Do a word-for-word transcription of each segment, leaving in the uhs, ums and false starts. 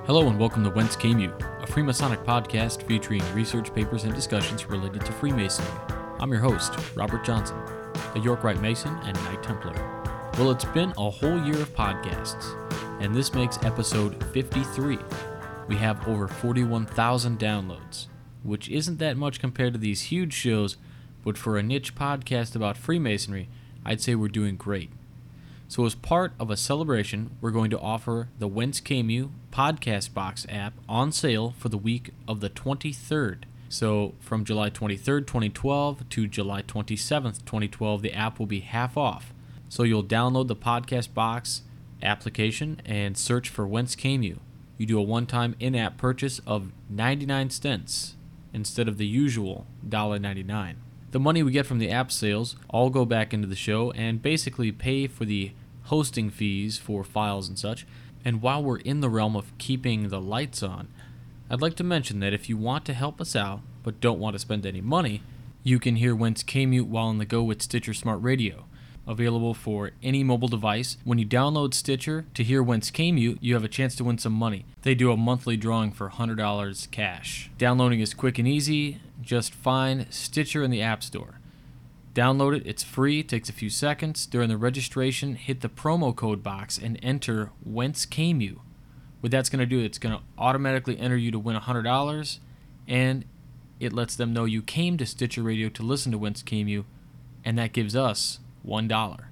Hello and welcome to Whence Came You, a Freemasonic podcast featuring research papers and discussions related to Freemasonry. I'm your host, Robert Johnson, a York Rite Mason and Knight Templar. Well, it's been a whole year of podcasts, and this makes episode fifty-three. We have over forty-one thousand downloads, which isn't that much compared to these huge shows, but for a niche podcast about Freemasonry, I'd say we're doing great. So as part of a celebration, we're going to offer the Whence Came You Podcast Box app on sale for the week of the twenty-third. So from July twenty-third, twenty twelve to July twenty-seventh, twenty twelve, the app will be half off. So you'll download the Podcast Box application and search for Whence Came You. You do a one-time in-app purchase of ninety-nine cents instead of the usual one dollar and ninety-nine cents. The money we get from the app sales all go back into the show and basically pay for the hosting fees for files and such. And while we're in the realm of keeping the lights on, I'd like to mention that if you want to help us out but don't want to spend any money, you can hear Whence Came You while on the go with Stitcher Smart Radio. Available for any mobile device. When you download Stitcher to hear Whence Came You, you have a chance to win some money. They do a monthly drawing for one hundred dollars cash. Downloading is quick and easy. Just find Stitcher in the App Store. Download it. It's free. Takes a few seconds. During the registration, hit the promo code box and enter Whence Came You. What that's going to do, it's going to automatically enter you to win one hundred dollars, and it lets them know you came to Stitcher Radio to listen to Whence Came You, and that gives us one dollar.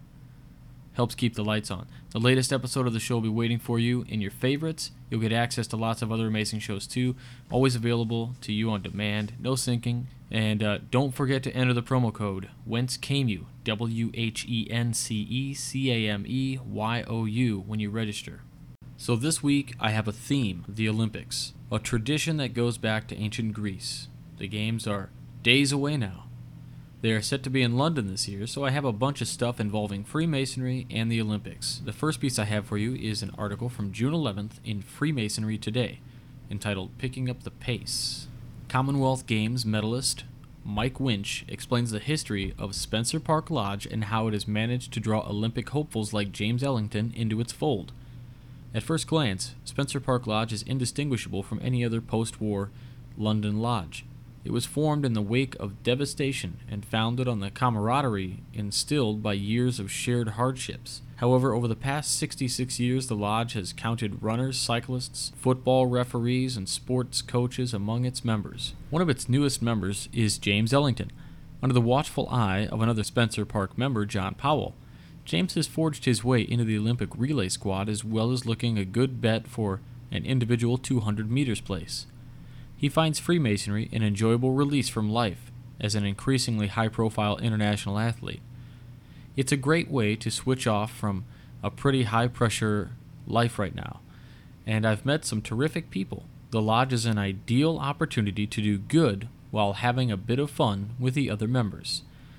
Helps keep the lights on. The latest episode of the show will be waiting for you in your favorites. You'll get access to lots of other amazing shows too. Always available to you on demand. No syncing. And uh, don't forget to enter the promo code Whence Came You, W H E N C E C A M E Y O U, when you register. So this week I have a theme, the Olympics. A tradition that goes back to ancient Greece. The games are days away now. They are set to be in London this year, so I have a bunch of stuff involving Freemasonry and the Olympics. The first piece I have for you is an article from June eleventh in Freemasonry Today, entitled Picking Up the Pace. Commonwealth Games medalist Mike Winch explains the history of Spencer Park Lodge and how it has managed to draw Olympic hopefuls like James Ellington into its fold. At first glance, Spencer Park Lodge is indistinguishable from any other post-war London lodge. It was formed in the wake of devastation and founded on the camaraderie instilled by years of shared hardships. However, over the past sixty-six years, the lodge has counted runners, cyclists, football referees, and sports coaches among its members. One of its newest members is James Ellington, under the watchful eye of another Spencer Park member, John Powell. James has forged his way into the Olympic relay squad as well as looking a good bet for an individual two hundred meters place. He finds Freemasonry an enjoyable release from life as an increasingly high-profile international athlete. It's a great way to switch off from a pretty high-pressure life right now, and I've met some terrific people. The lodge is an ideal opportunity to do good while having a bit of fun with the other members.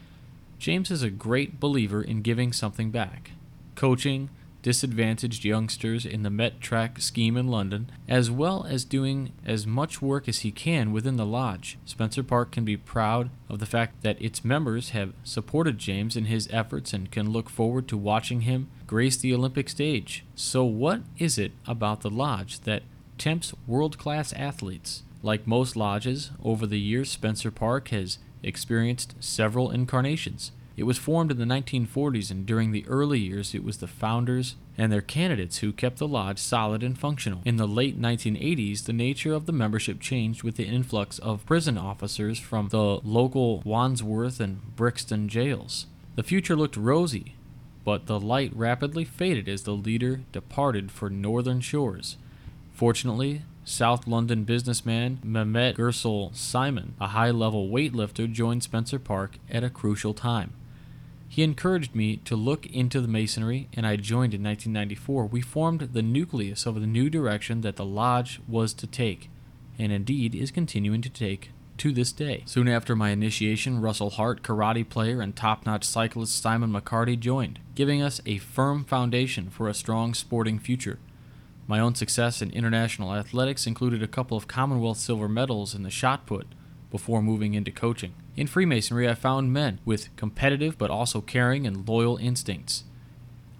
James is a great believer in giving something back, coaching disadvantaged youngsters in the Met Track scheme in London, as well as doing as much work as he can within the lodge. Spencer Park can be proud of the fact that its members have supported James in his efforts and can look forward to watching him grace the Olympic stage. So what is it about the lodge that tempts world-class athletes? Like most lodges, over the years Spencer Park has experienced several incarnations. It was formed in the nineteen forties, and during the early years it was the founders and their candidates who kept the lodge solid and functional. In the late nineteen eighties, the nature of the membership changed with the influx of prison officers from the local Wandsworth and Brixton jails. The future looked rosy, but the light rapidly faded as the leader departed for northern shores. Fortunately, South London businessman Mehmet Gursel Simon, a high-level weightlifter, joined Spencer Park at a crucial time. He encouraged me to look into the Masonry, and I joined in nineteen ninety-four. We formed the nucleus of the new direction that the lodge was to take, and indeed is continuing to take to this day. Soon after my initiation, Russell Hart, karate player and top-notch cyclist Simon McCarty joined, giving us a firm foundation for a strong sporting future. My own success in international athletics included a couple of Commonwealth silver medals in the shot put before moving into coaching. In Freemasonry, I found men with competitive but also caring and loyal instincts.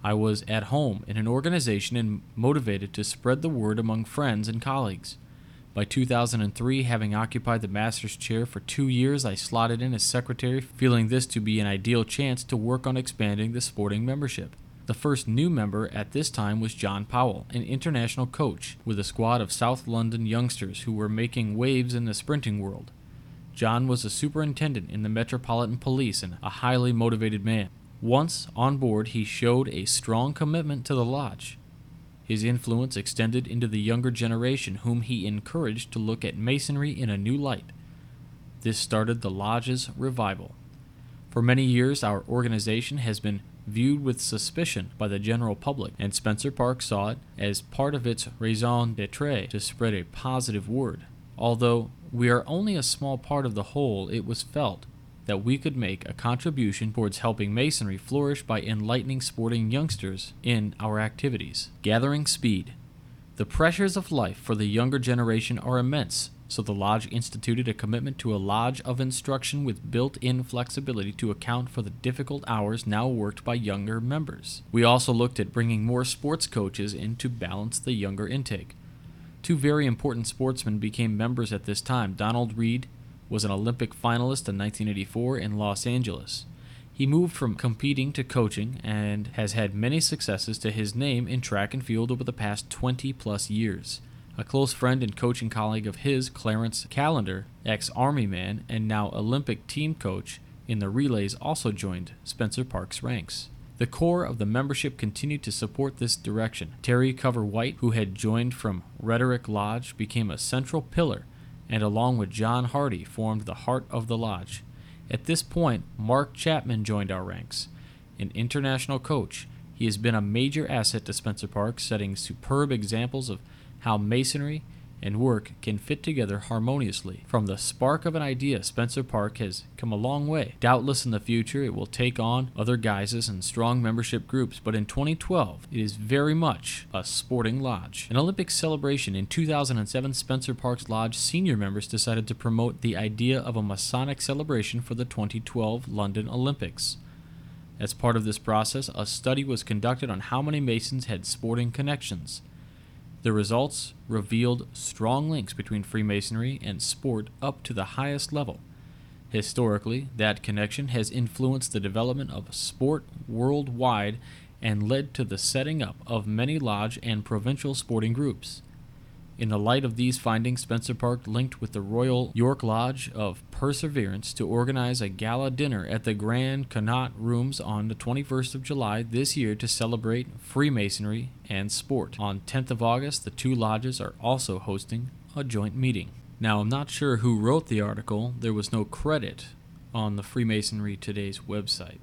I was at home in an organization and motivated to spread the word among friends and colleagues. By two thousand three, having occupied the master's chair for two years, I slotted in as secretary, feeling this to be an ideal chance to work on expanding the sporting membership. The first new member at this time was John Powell, an international coach with a squad of South London youngsters who were making waves in the sprinting world. John was a superintendent in the Metropolitan Police and a highly motivated man. Once on board, he showed a strong commitment to the lodge. His influence extended into the younger generation, whom he encouraged to look at masonry in a new light. This started the lodge's revival. For many years, our organization has been viewed with suspicion by the general public, and Spencer Park saw it as part of its raison d'etre to spread a positive word. Although we are only a small part of the whole, it was felt that we could make a contribution towards helping masonry flourish by enlightening sporting youngsters in our activities. Gathering speed. The pressures of life for the younger generation are immense, so the lodge instituted a commitment to a lodge of instruction with built-in flexibility to account for the difficult hours now worked by younger members. We also looked at bringing more sports coaches in to balance the younger intake. Two very important sportsmen became members at this time. Donald Reed was an Olympic finalist in nineteen eighty-four in Los Angeles. He moved from competing to coaching and has had many successes to his name in track and field over the past twenty plus years. A close friend and coaching colleague of his, Clarence Callender, ex-Army man and now Olympic team coach in the relays, also joined Spencer Park's ranks. The core of the membership continued to support this direction. Terry Cover White, who had joined from Rhetoric Lodge, became a central pillar, and along with John Hardy formed the heart of the lodge. At this point, Mark Chapman joined our ranks. An international coach, he has been a major asset to Spencer Park, setting superb examples of how masonry and work can fit together harmoniously. From the spark of an idea, Spencer Park has come a long way. Doubtless in the future it will take on other guises and strong membership groups, but in twenty twelve it is very much a sporting lodge. An Olympic celebration in two thousand seven, Spencer Park's lodge senior members decided to promote the idea of a Masonic celebration for the twenty twelve London Olympics. As part of this process, a study was conducted on how many Masons had sporting connections. The results revealed strong links between Freemasonry and sport up to the highest level. Historically, that connection has influenced the development of sport worldwide and led to the setting up of many lodge and provincial sporting groups. In the light of these findings, Spencer Park linked with the Royal York Lodge of Perseverance to organize a gala dinner at the Grand Connaught Rooms on the twenty-first of July this year to celebrate Freemasonry and sport. On tenth of August, the two lodges are also hosting a joint meeting. Now, I'm not sure who wrote the article. There was no credit on the Freemasonry Today's website.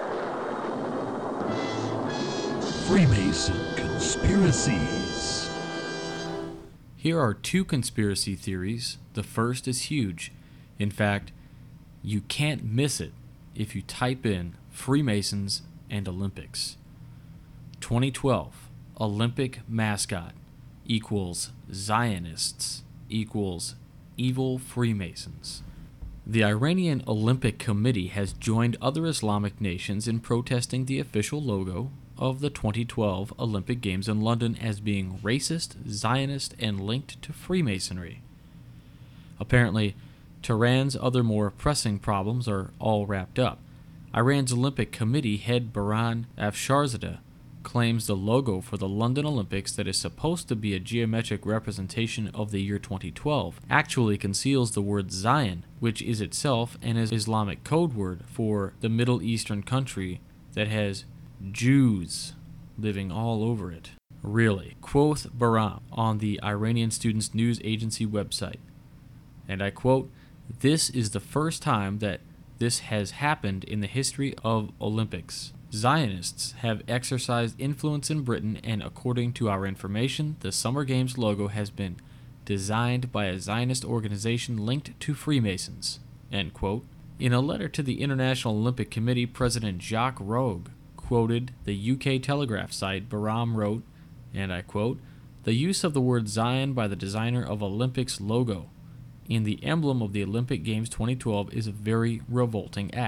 Freemason Conspiracies. Here are two conspiracy theories. The first is huge. In fact, you can't miss it if you type in Freemasons and Olympics. twenty twelve, Olympic mascot equals Zionists equals evil Freemasons. The Iranian Olympic Committee has joined other Islamic nations in protesting the official logo of the twenty twelve Olympic Games in London as being racist, Zionist, and linked to Freemasonry. Apparently, Tehran's other more pressing problems are all wrapped up. Iran's Olympic Committee head Bahram Afsharzadeh claims the logo for the London Olympics, that is supposed to be a geometric representation of the year twenty twelve, actually conceals the word Zion, which is itself an Islamic code word for the Middle Eastern country that has Jews living all over it. Really. Quoth Bahram on the Iranian Students News Agency website, and I quote, "This is the first time that this has happened in the history of Olympics. Zionists have exercised influence in Britain, and according to our information, the Summer Games logo has been designed by a Zionist organization linked to Freemasons." End quote. In a letter to the International Olympic Committee, President Jacques Rogue quoted the U K Telegraph site. Bahram wrote, and I quote, "The use of the word Zion by the designer of Olympics logo in the emblem of the Olympic Games twenty twelve is a very revolting act."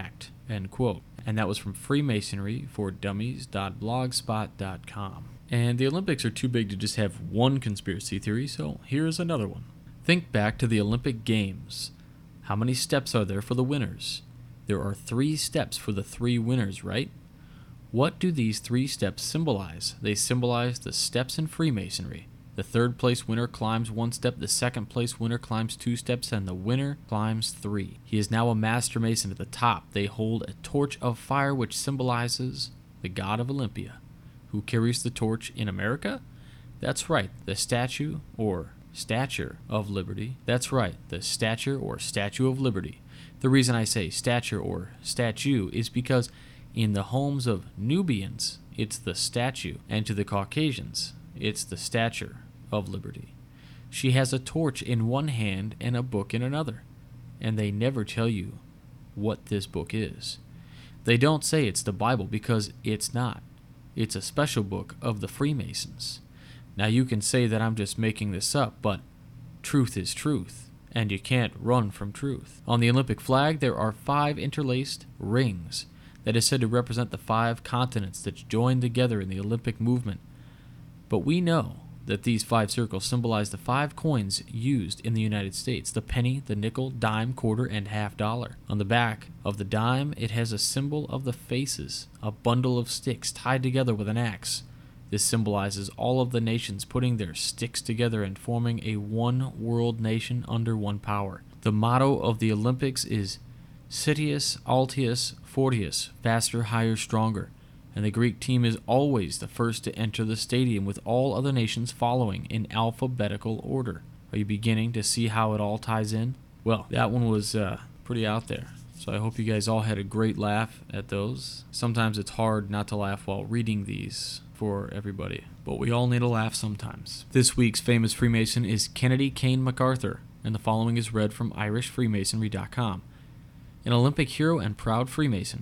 End quote. And that was from Freemasonry for Dummies dot blogspot dot com. And the Olympics are too big to just have one conspiracy theory, so here's another one. Think back to the Olympic Games. How many steps are there for the winners? There are three steps for the three winners, right? What do these three steps symbolize? They symbolize the steps in Freemasonry. The third place winner climbs one step, the second place winner climbs two steps, and the winner climbs three. He is now a Master Mason at the top. They hold a torch of fire which symbolizes the god of Olympia. Who carries the torch in America? That's right, the statue or stature of liberty. That's right, the stature or statue of liberty. The reason I say stature or statue is because in the homes of Nubians, it's the statue, and to the Caucasians, it's the stature of liberty. She has a torch in one hand and a book in another, and they never tell you what this book is. They don't say it's the Bible because it's not. It's a special book of the Freemasons. Now you can say that I'm just making this up, but truth is truth, and you can't run from truth. On the Olympic flag, there are five interlaced rings that is said to represent the five continents that joined together in the Olympic movement. But we know that these five circles symbolize the five coins used in the United States: the penny, the nickel, dime, quarter, and half dollar. On the back of the dime, it has a symbol of the faces, a bundle of sticks tied together with an axe. This symbolizes all of the nations putting their sticks together and forming a one world nation under one power. The motto of the Olympics is Citius, Altius, Fortius, faster, higher, stronger. And the Greek team is always the first to enter the stadium, with all other nations following in alphabetical order. Are you beginning to see how it all ties in? Well, that one was uh, pretty out there. So I hope you guys all had a great laugh at those. Sometimes it's hard not to laugh while reading these for everybody, but we all need a laugh sometimes. This week's famous Freemason is Kennedy Kane MacArthur, and the following is read from Irish Freemasonry dot com. An Olympic hero and proud Freemason.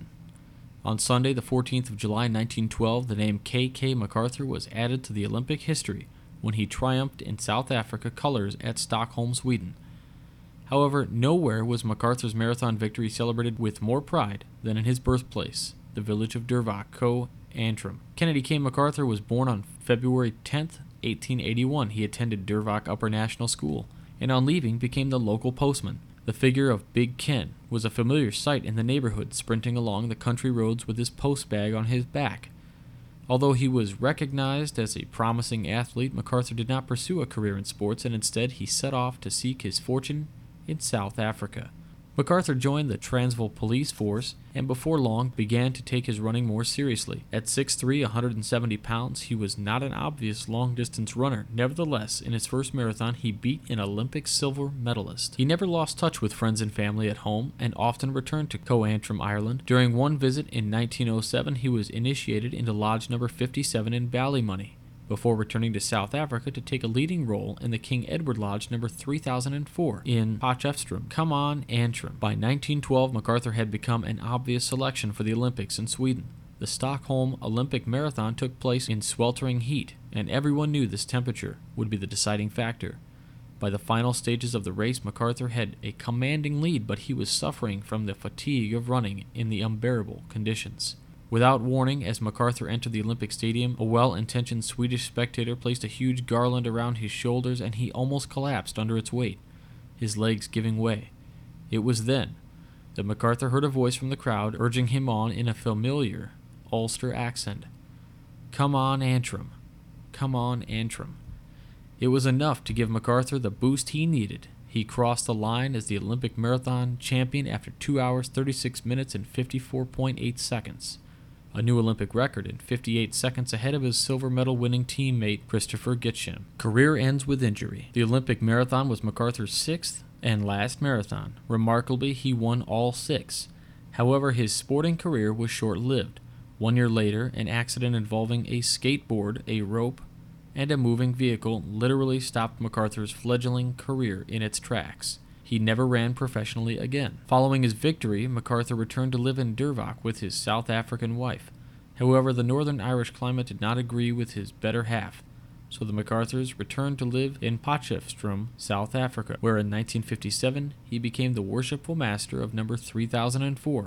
On Sunday, the fourteenth of July, nineteen twelve, the name K K MacArthur was added to the Olympic history when he triumphed in South Africa colors at Stockholm, Sweden. However, nowhere was MacArthur's marathon victory celebrated with more pride than in his birthplace, the village of Dervach, Co. Antrim. Kennedy K. MacArthur was born on February tenth, eighteen eighty-one. He attended Dervach Upper National School, and on leaving became the local postman. The figure of Big Ken was a familiar sight in the neighborhood, sprinting along the country roads with his post bag on his back. Although he was recognized as a promising athlete, MacArthur did not pursue a career in sports, and instead he set off to seek his fortune in South Africa. MacArthur joined the Transvaal Police Force and before long began to take his running more seriously. At six foot three, one hundred seventy pounds, he was not an obvious long-distance runner. Nevertheless, in his first marathon, he beat an Olympic silver medalist. He never lost touch with friends and family at home and often returned to Co Antrim, Ireland. During one visit in nineteen oh seven, he was initiated into Lodge number fifty-seven in Ballymoney, before returning to South Africa to take a leading role in the King Edward Lodge number three thousand four in Potchefstroom. Come on, Antrim. By nineteen twelve, MacArthur had become an obvious selection for the Olympics in Sweden. The Stockholm Olympic Marathon took place in sweltering heat, and everyone knew this temperature would be the deciding factor. By the final stages of the race, MacArthur had a commanding lead, but he was suffering from the fatigue of running in the unbearable conditions. Without warning, as MacArthur entered the Olympic Stadium, a well-intentioned Swedish spectator placed a huge garland around his shoulders, and he almost collapsed under its weight, his legs giving way. It was then that MacArthur heard a voice from the crowd urging him on in a familiar Ulster accent. Come on, Antrim. Come on, Antrim. It was enough to give MacArthur the boost he needed. He crossed the line as the Olympic marathon champion after two hours, thirty-six minutes, and fifty-four point eight seconds. A new Olympic record and fifty-eight seconds ahead of his silver medal winning teammate Christopher Gitschem. Career ends with injury. The Olympic marathon was MacArthur's sixth and last marathon. Remarkably, he won all six. However, his sporting career was short-lived. One year later, an accident involving a skateboard, a rope, and a moving vehicle literally stopped MacArthur's fledgling career in its tracks. He never ran professionally again. Following his victory, MacArthur returned to live in Dervach with his South African wife. However, the Northern Irish climate did not agree with his better half, so the MacArthurs returned to live in Potchefstroom, South Africa, where in nineteen fifty-seven he became the worshipful master of number three thousand four,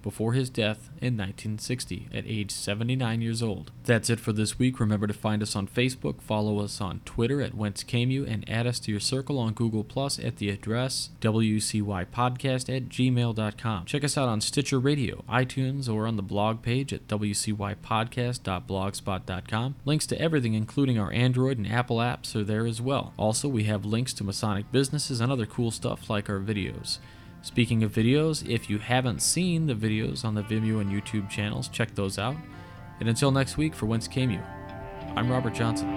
before his death in nineteen sixty at age seventy-nine years old. That's it for this week. Remember to find us on Facebook, follow us on Twitter at Whence Came You, and add us to your circle on Google Plus at the address W C Y podcast at gmail dot com. Check us out on Stitcher Radio, iTunes, or on the blog page at w c y podcast dot blogspot dot com. Links to everything, including our Android and Apple apps, are there as well. Also, we have links to Masonic businesses and other cool stuff like our videos. Speaking of videos, if you haven't seen the videos on the Vimeo and YouTube channels, check those out. And until next week, for Whence Came You, I'm Robert Johnson.